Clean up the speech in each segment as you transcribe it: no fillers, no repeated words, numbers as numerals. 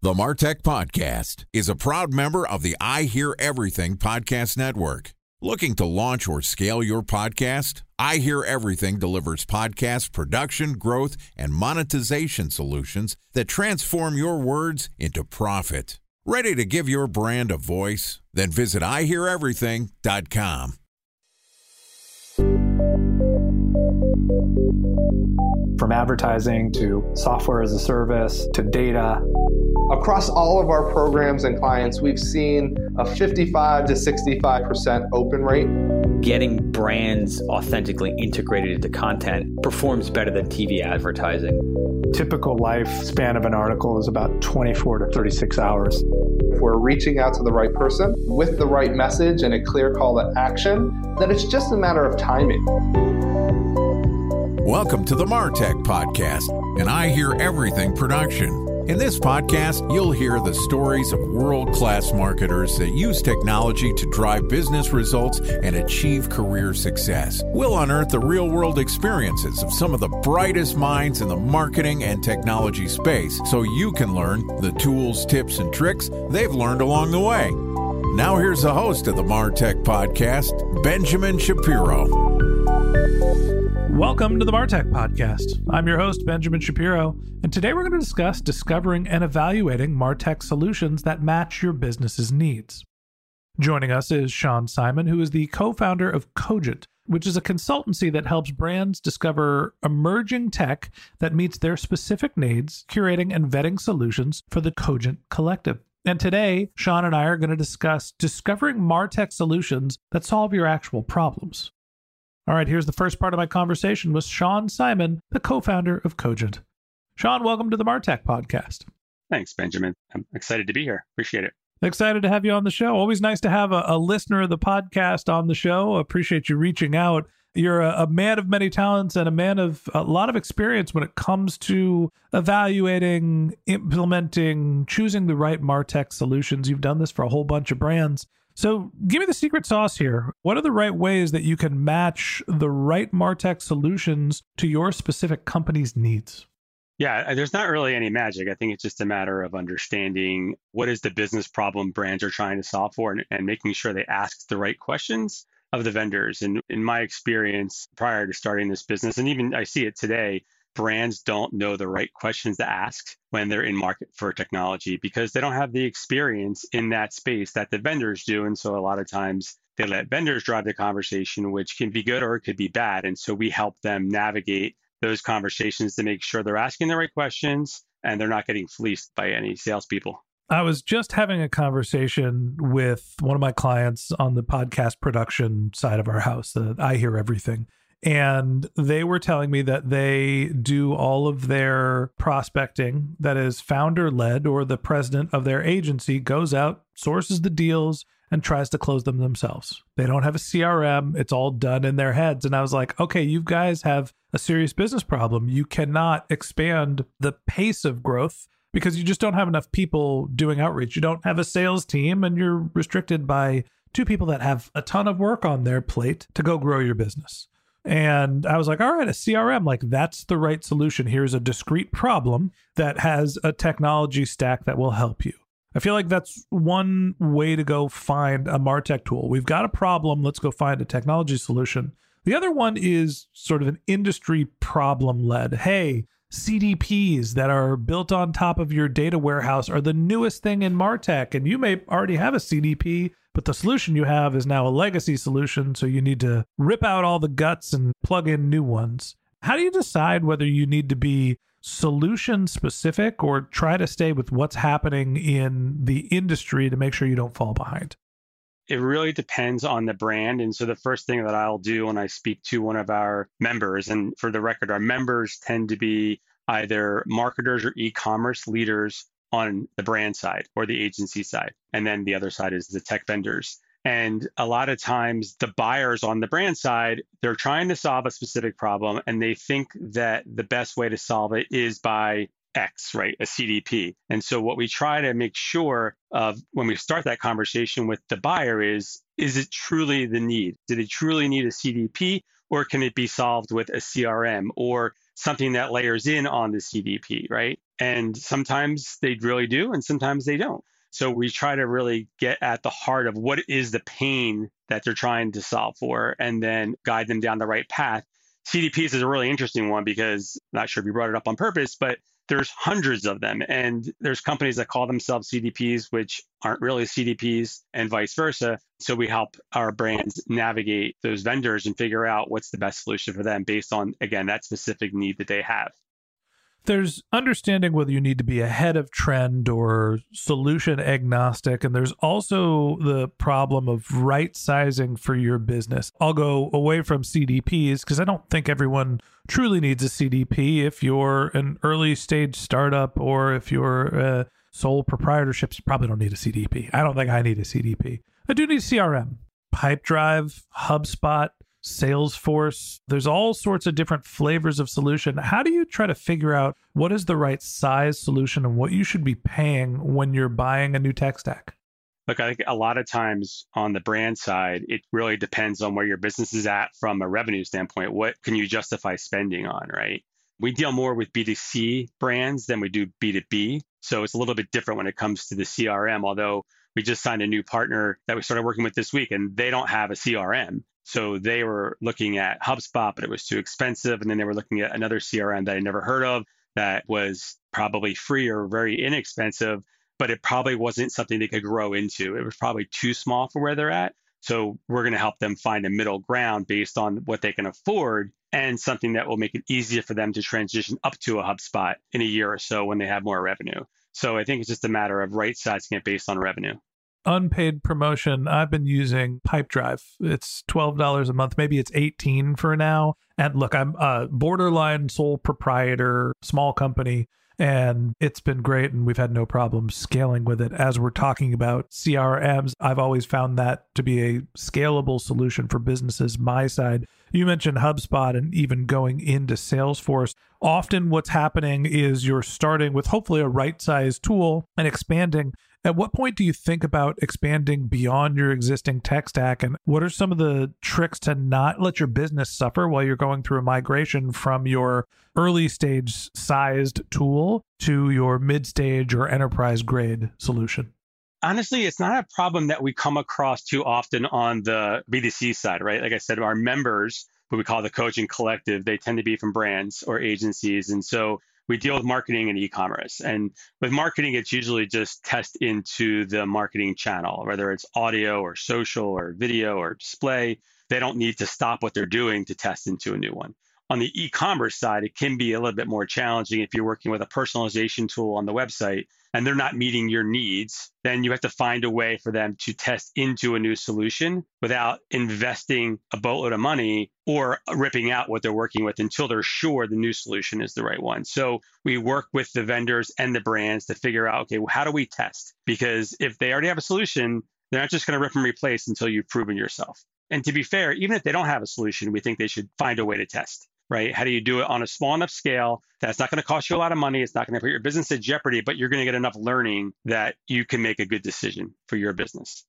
The MarTech Podcast is a proud member of the I Hear Everything Podcast Network. Looking to launch or scale your podcast? I Hear Everything delivers podcast production, growth, and monetization solutions that transform your words into profit. Ready to give your brand a voice? Then visit iheareverything.com. From advertising to software as a service to data. Across all of our programs and clients, we've seen a 55 to 65% open rate. Getting brands authentically integrated into content performs better than TV advertising. Typical lifespan of an article is about 24 to 36 hours. If we're reaching out to the right person with the right message and a clear call to action, then it's just a matter of timing. Welcome to the MarTech Podcast, an I Hear Everything production. In this podcast, you'll hear the stories of world-class marketers that use technology to drive business results and achieve career success. We'll unearth the real-world experiences of some of the brightest minds in the marketing and technology space so you can learn the tools, tips, and tricks they've learned along the way. Now here's the host of the MarTech Podcast, Benjamin Shapiro. Welcome to the MarTech Podcast. I'm your host, Benjamin Shapiro, and today we're going to discuss discovering and evaluating MarTech solutions that match your business's needs. Joining us is Sean Simon, who is the co-founder of Cogent, which is a consultancy that helps brands discover emerging tech that meets their specific needs, curating and vetting solutions for the Cogent Collective. And today, Sean and I are going to discuss discovering MarTech solutions that solve your actual problems. All right, here's the first part of my conversation with Sean Simon, the co-founder of Cogent. Sean, welcome to the MarTech Podcast. Thanks, Benjamin. I'm excited to be here. Appreciate it. Excited to have you on the show. Always nice to have a listener of the podcast on the show. Appreciate you reaching out. You're a man of many talents and a man of a lot of experience when it comes to evaluating, implementing, choosing the right MarTech solutions. You've done this for a whole bunch of brands. So give me the secret sauce here. What are the right ways that you can match the right MarTech solutions to your specific company's needs? Yeah, there's not really any magic. I think it's just a matter of understanding what is the business problem brands are trying to solve for and making sure they ask the right questions of the vendors. And in my experience prior to starting this business, and even I see it today, brands don't know the right questions to ask when they're in market for technology because they don't have the experience in that space that the vendors do. And so a lot of times they let vendors drive the conversation, which can be good or it could be bad. And so we help them navigate those conversations to make sure they're asking the right questions and they're not getting fleeced by any salespeople. I was just having a conversation with one of my clients on the podcast production side of our house, I Hear Everything. And they were telling me that they do all of their prospecting that is founder-led, or the president of their agency goes out, sources the deals, and tries to close them themselves. They don't have a CRM. It's all done in their heads. And I was like, okay, you guys have a serious business problem. You cannot expand the pace of growth because you just don't have enough people doing outreach. You don't have a sales team, and you're restricted by two people that have a ton of work on their plate to go grow your business. And I was like, all right, a CRM, like that's the right solution. Here's a discrete problem that has a technology stack that will help you. I feel like that's one way to go find a MarTech tool. We've got a problem. Let's go find a technology solution. The other one is sort of an industry problem led. Hey, CDPs that are built on top of your data warehouse are the newest thing in MarTech. And you may already have a CDP, but the solution you have is now a legacy solution. So you need to rip out all the guts and plug in new ones. How do you decide whether you need to be solution specific or try to stay with what's happening in the industry to make sure you don't fall behind? It really depends on the brand. And so the first thing that I'll do when I speak to one of our members, and for the record, our members tend to be either marketers or e-commerce leaders on the brand side or the agency side. And then the other side is the tech vendors. And a lot of times the buyers on the brand side, they're trying to solve a specific problem and they think that the best way to solve it is by X, right? A CDP. And so what we try to make sure of when we start that conversation with the buyer is it truly the need? Do they truly need a CDP, or can it be solved with a CRM or something that layers in on the CDP, right? And sometimes they really do, and sometimes they don't. So we try to really get at the heart of what is the pain that they're trying to solve for, and then guide them down the right path. CDPs is a really interesting one because I'm not sure if you brought it up on purpose, but there's hundreds of them. And there's companies that call themselves CDPs, which aren't really CDPs, and vice versa. So we help our brands navigate those vendors and figure out what's the best solution for them based on, again, that specific need that they have. There's understanding whether you need to be ahead of trend or solution agnostic. And there's also the problem of right sizing for your business. I'll go away from CDPs because I don't think everyone truly needs a CDP. If you're an early stage startup or if you're a sole proprietorship, you probably don't need a CDP. I don't think I need a CDP. I do need CRM, Pipedrive, HubSpot, Salesforce. There's all sorts of different flavors of solution. How do you try to figure out what is the right size solution and what you should be paying when you're buying a new tech stack? Look, I think a lot of times on the brand side, it really depends on where your business is at from a revenue standpoint. What can you justify spending on, right? We deal more with B2C brands than we do B2B. So it's a little bit different when it comes to the CRM, although we just signed a new partner that we started working with this week, and they don't have a CRM. So they were looking at HubSpot, but it was too expensive. And then they were looking at another CRM that I never heard of that was probably free or very inexpensive, but it probably wasn't something they could grow into. It was probably too small for where they're at. So we're going to help them find a middle ground based on what they can afford and something that will make it easier for them to transition up to a HubSpot in a year or so when they have more revenue. So I think it's just a matter of right sizing it based on revenue. Unpaid promotion. I've been using Pipedrive. It's $12 a month. Maybe it's $18 for now. And look, I'm a borderline sole proprietor, small company, and it's been great. And we've had no problem scaling with it. As we're talking about CRMs, I've always found that to be a scalable solution for businesses my side. You mentioned HubSpot and even going into Salesforce. Often what's happening is you're starting with hopefully a right-sized tool and expanding. At what point do you think about expanding beyond your existing tech stack? And what are some of the tricks to not let your business suffer while you're going through a migration from your early stage sized tool to your mid stage or enterprise grade solution? Honestly, it's not a problem that we come across too often on the B2C side, right? Like I said, our members, who we call the coaching collective, they tend to be from brands or agencies. And so we deal with marketing and e-commerce. And with marketing, it's usually just test into the marketing channel, whether it's audio or social or video or display. They don't need to stop what they're doing to test into a new one. On the e-commerce side, it can be a little bit more challenging if you're working with a personalization tool on the website and they're not meeting your needs. Then you have to find a way for them to test into a new solution without investing a boatload of money or ripping out what they're working with until they're sure the new solution is the right one. So we work with the vendors and the brands to figure out, okay, well, how do we test? Because if they already have a solution, they're not just going to rip and replace until you've proven yourself. And to be fair, even if they don't have a solution, we think they should find a way to test. Right? How do you do it on a small enough scale that's not going to cost you a lot of money? It's not going to put your business at jeopardy, but you're going to get enough learning that you can make a good decision for your business.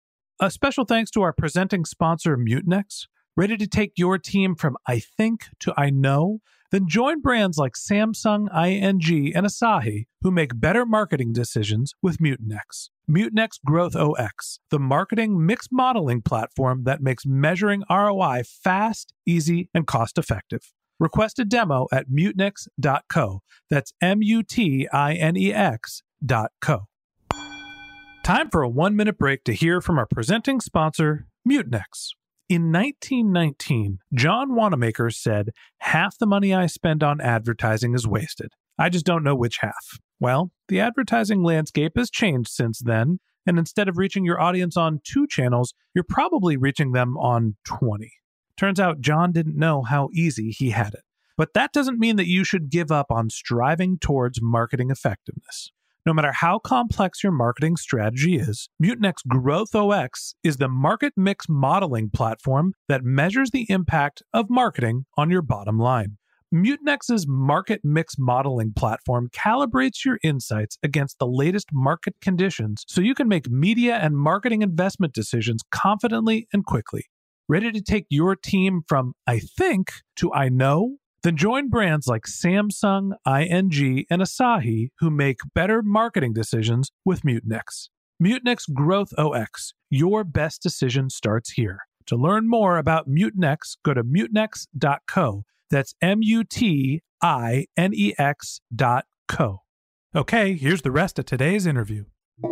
A special thanks to our presenting sponsor, Mutinex. Ready to take your team from I think to I know? Then join brands like Samsung, ING, and Asahi who make better marketing decisions with Mutinex. Mutinex Growth OS, the marketing mix modeling platform that makes measuring ROI fast, easy, and cost-effective. Request a demo at mutinex.co. That's MUTINEX.co. Time for a 1-minute break to hear from our presenting sponsor, Mutinex. In 1919, John Wanamaker said, "Half the money I spend on advertising is wasted. I just don't know which half." Well, the advertising landscape has changed since then, and instead of reaching your audience on 2 channels, you're probably reaching them on 20. Turns out John didn't know how easy he had it. But that doesn't mean that you should give up on striving towards marketing effectiveness. No matter how complex your marketing strategy is, Mutinex Growth OS is the market mix modeling platform that measures the impact of marketing on your bottom line. Mutinex's market mix modeling platform calibrates your insights against the latest market conditions so you can make media and marketing investment decisions confidently and quickly. Ready to take your team from I think to I know? Then join brands like Samsung, ING, and Asahi who make better marketing decisions with Mutinex. Mutinex Growth OS. Your best decision starts here. To learn more about Mutinex, go to mutinex.co. That's MUTINEX.co. Okay, here's the rest of today's interview.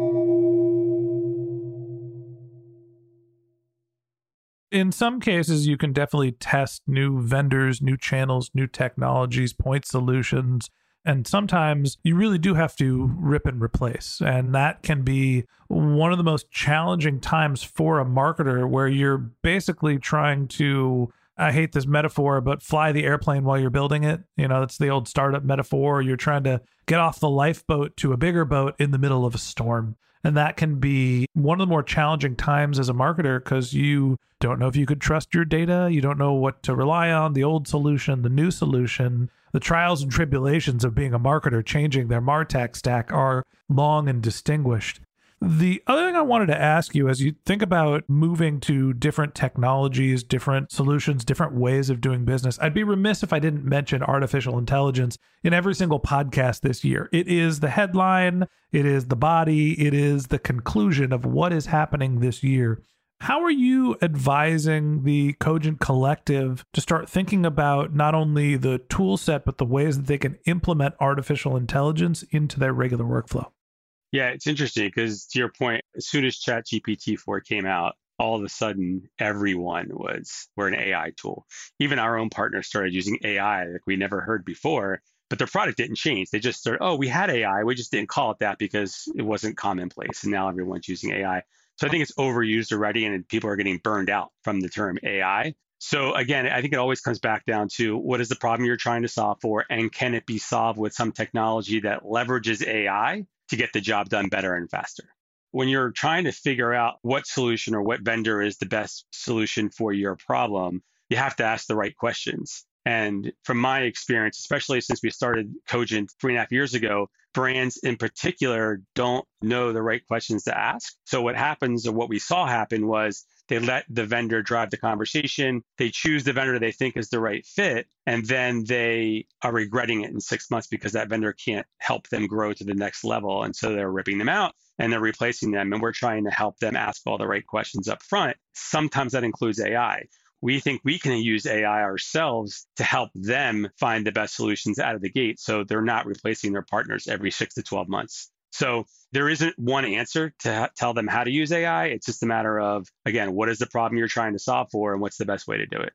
In some cases, you can definitely test new vendors, new channels, new technologies, point solutions. And sometimes you really do have to rip and replace. And that can be one of the most challenging times for a marketer where you're basically trying to, I hate this metaphor, but fly the airplane while you're building it. You know, that's the old startup metaphor. You're trying to get off the lifeboat to a bigger boat in the middle of a storm. And that can be one of the more challenging times as a marketer because you don't know if you could trust your data. You don't know what to rely on, the old solution, the new solution. The trials and tribulations of being a marketer changing their MarTech stack are long and distinguished. The other thing I wanted to ask you, as you think about moving to different technologies, different solutions, different ways of doing business, I'd be remiss if I didn't mention artificial intelligence in every single podcast this year. It is the headline, it is the body, it is the conclusion of what is happening this year. How are you advising the Cogent Collective to start thinking about not only the tool set, but the ways that they can implement artificial intelligence into their regular workflow? Yeah, it's interesting because to your point, as soon as ChatGPT 4 came out, all of a sudden everyone we're an AI tool. Even our own partners started using AI like we never heard before, but their product didn't change. They just started, we had AI, we just didn't call it that because it wasn't commonplace. And now everyone's using AI. So I think it's overused already and people are getting burned out from the term AI. So again, I think it always comes back down to what is the problem you're trying to solve for, and can it be solved with some technology that leverages AI to get the job done better and faster? When you're trying to figure out what solution or what vendor is the best solution for your problem, you have to ask the right questions. And from my experience, especially since we started Cogent 3.5 years ago, brands in particular don't know the right questions to ask. So what happens, or what we saw happen, was they let the vendor drive the conversation. They choose the vendor they think is the right fit, and then they are regretting it in 6 months because that vendor can't help them grow to the next level. And so they're ripping them out and they're replacing them. And we're trying to help them ask all the right questions up front. Sometimes that includes AI. We think we can use AI ourselves to help them find the best solutions out of the gate, so they're not replacing their partners every 6 to 12 months. So there isn't one answer to tell them how to use AI. It's just a matter of, again, what is the problem you're trying to solve for and what's the best way to do it?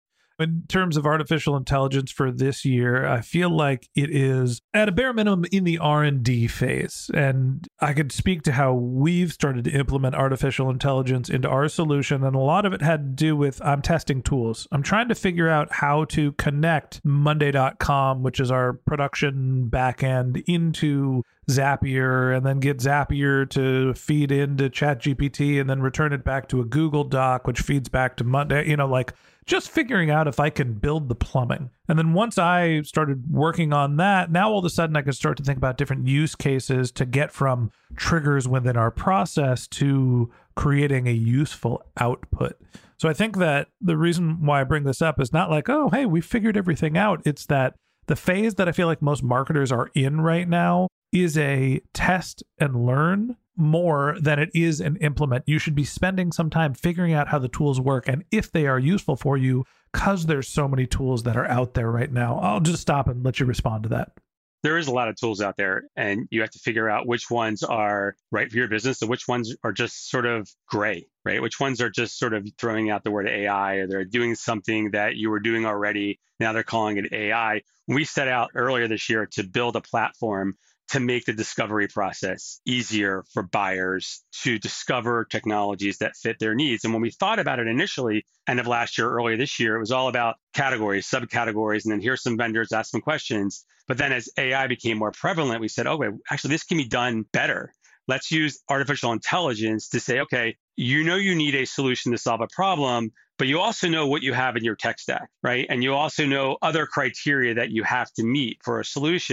In terms of artificial intelligence for this year, I feel like it is at a bare minimum in the R&D phase. And I could speak to how we've started to implement artificial intelligence into our solution. And a lot of it had to do with, I'm testing tools. I'm trying to figure out how to connect Monday.com, which is our production backend, into Zapier, and then get Zapier to feed into ChatGPT and then return it back to a Google Doc, which feeds back to Monday, just figuring out if I can build the plumbing. And then once I started working on that, now all of a sudden I can start to think about different use cases to get from triggers within our process to creating a useful output. So I think that the reason why I bring this up is not like, oh, hey, we figured everything out. It's that the phase that I feel like most marketers are in right now is a test and learn more than it is an implement. You should be spending some time figuring out how the tools work and if they are useful for you, because there's so many tools that are out there right now. I'll just stop and let you respond to that. There is a lot of tools out there, and you have to figure out which ones are right for your business and which ones are just sort of gray, right? Which ones are just sort of throwing out the word AI, or they're doing something that you were doing already. Now they're calling it AI. We set out earlier this year to build a platform to make the discovery process easier for buyers to discover technologies that fit their needs. And when we thought about it initially, end of last year, early this year, it was all about categories, subcategories, and then here's some vendors, ask some questions. But then as AI became more prevalent, we said, okay, actually, this can be done better. Let's use artificial intelligence to say, okay, you need a solution to solve a problem, but you also know what you have in your tech stack, right? And you also know other criteria that you have to meet for a solution.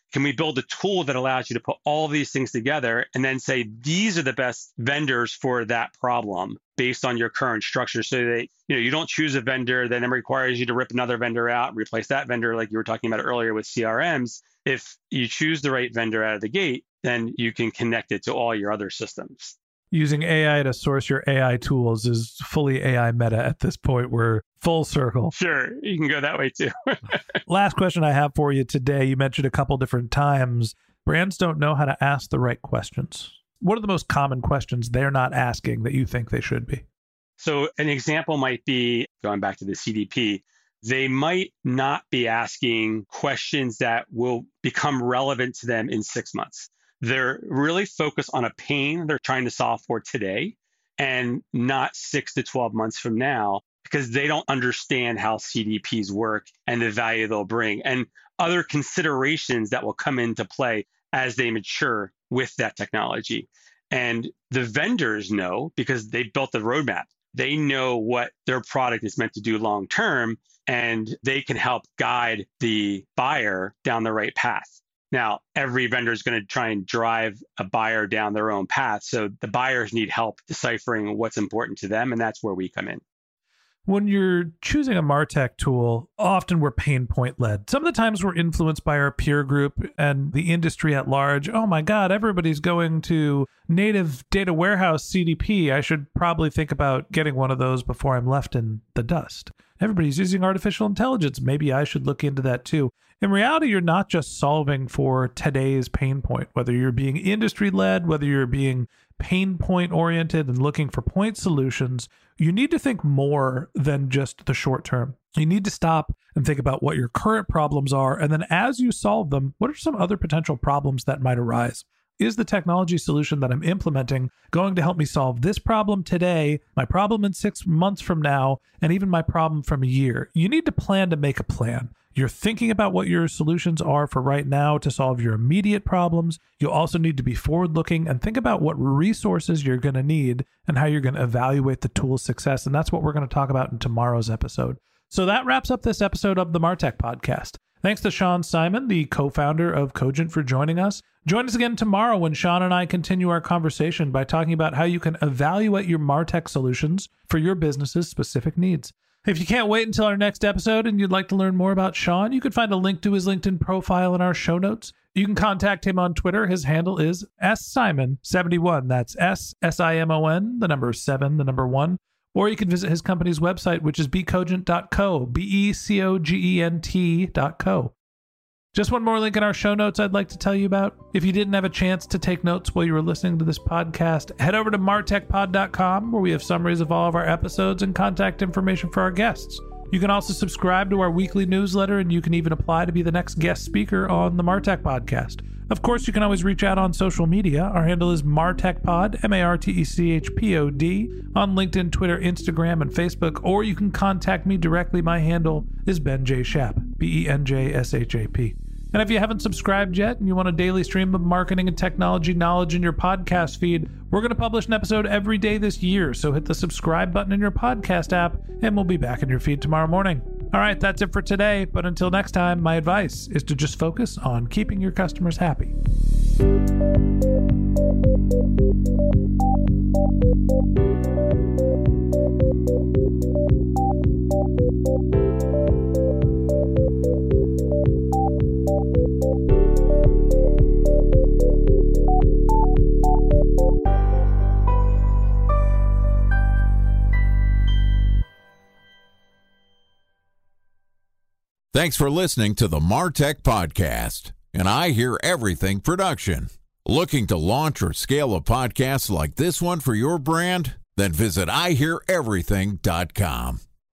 Can we build a tool that allows you to put all these things together and then say, these are the best vendors for that problem based on your current structure, so that you don't choose a vendor that then requires you to rip another vendor out and replace that vendor like you were talking about earlier with CRMs. If you choose the right vendor out of the gate, then you can connect it to all your other systems. Using AI to source your AI tools is fully AI meta at this point. We're full circle. Sure, you can go that way too. Last question I have for you today. You mentioned a couple different times, brands don't know how to ask the right questions. What are the most common questions they're not asking that you think they should be? So an example might be, going back to the CDP, they might not be asking questions that will become relevant to them in 6 months. They're really focused on a pain they're trying to solve for today and not 6 to 12 months from now, because they don't understand how CDPs work and the value they'll bring and other considerations that will come into play as they mature with that technology. And the vendors know, because they built the roadmap. They know what their product is meant to do long term, and they can help guide the buyer down the right path. Now, every vendor is going to try and drive a buyer down their own path. So the buyers need help deciphering what's important to them, and that's where we come in. When you're choosing a MarTech tool, often we're pain point led. Some of the times we're influenced by our peer group and the industry at large. Oh my God, everybody's going to native data warehouse CDP. I should probably think about getting one of those before I'm left in the dust. Everybody's using artificial intelligence. Maybe I should look into that too. In reality, you're not just solving for today's pain point, whether you're being industry led, whether you're being pain point oriented and looking for point solutions. You need to think more than just the short term. You need to stop and think about what your current problems are. And then as you solve them, what are some other potential problems that might arise? Is the technology solution that I'm implementing going to help me solve this problem today, my problem in 6 months from now, and even my problem from a year? You need to plan to make a plan. You're thinking about what your solutions are for right now to solve your immediate problems. You also need to be forward-looking and think about what resources you're going to need and how you're going to evaluate the tool's success. And that's what we're going to talk about in tomorrow's episode. So that wraps up this episode of the MarTech Podcast. Thanks to Sean Simon, the co-founder of Cogent, for joining us. Join us again tomorrow when Sean and I continue our conversation by talking about how you can evaluate your MarTech solutions for your business's specific needs. If you can't wait until our next episode and you'd like to learn more about Sean, you can find a link to his LinkedIn profile in our show notes. You can contact him on Twitter. His handle is ssimon71. That's SSIMON, the number 7, the number 1. Or you can visit his company's website, which is becogent.co, becogent.co. Just one more link in our show notes I'd like to tell you about. If you didn't have a chance to take notes while you were listening to this podcast, head over to martechpod.com, where we have summaries of all of our episodes and contact information for our guests. You can also subscribe to our weekly newsletter, and you can even apply to be the next guest speaker on the MarTech Podcast. Of course, you can always reach out on social media. Our handle is MarTechPod, MarTechPod, on LinkedIn, Twitter, Instagram, and Facebook, or you can contact me directly. My handle is Ben J. Shap, BenJShap. And if you haven't subscribed yet and you want a daily stream of marketing and technology knowledge in your podcast feed, we're going to publish an episode every day this year. So hit the subscribe button in your podcast app and we'll be back in your feed tomorrow morning. All right, that's it for today. But until next time, my advice is to just focus on keeping your customers happy. Thanks for listening to the MarTech Podcast, an I Hear Everything production. Looking to launch or scale a podcast like this one for your brand? Then visit iheareverything.com.